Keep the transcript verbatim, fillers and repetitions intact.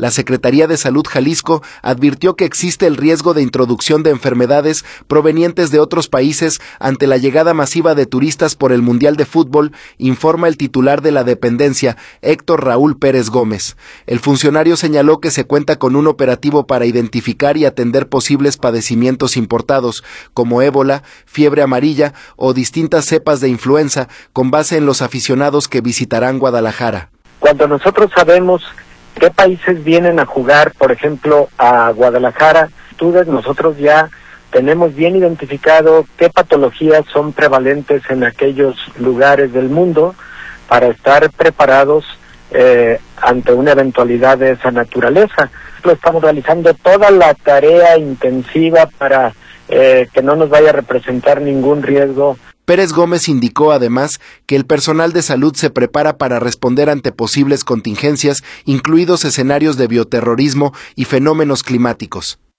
La Secretaría de Salud Jalisco advirtió que existe el riesgo de introducción de enfermedades provenientes de otros países ante la llegada masiva de turistas por el Mundial de Fútbol, informa el titular de la dependencia, Héctor Raúl Pérez Gómez. El funcionario señaló que se cuenta con un operativo para identificar y atender posibles padecimientos importados, como ébola, fiebre amarilla o distintas cepas de influenza, con base en los aficionados que visitarán Guadalajara. Cuando nosotros sabemos qué países vienen a jugar, por ejemplo, a Guadalajara, nosotros ya tenemos bien identificado qué patologías son prevalentes en aquellos lugares del mundo para estar preparados eh, ante una eventualidad de esa naturaleza. Lo estamos realizando toda la tarea intensiva para eh, que no nos vaya a representar ningún riesgo. Pérez Gómez indicó además que el personal de salud se prepara para responder ante posibles contingencias, incluidos escenarios de bioterrorismo y fenómenos climáticos.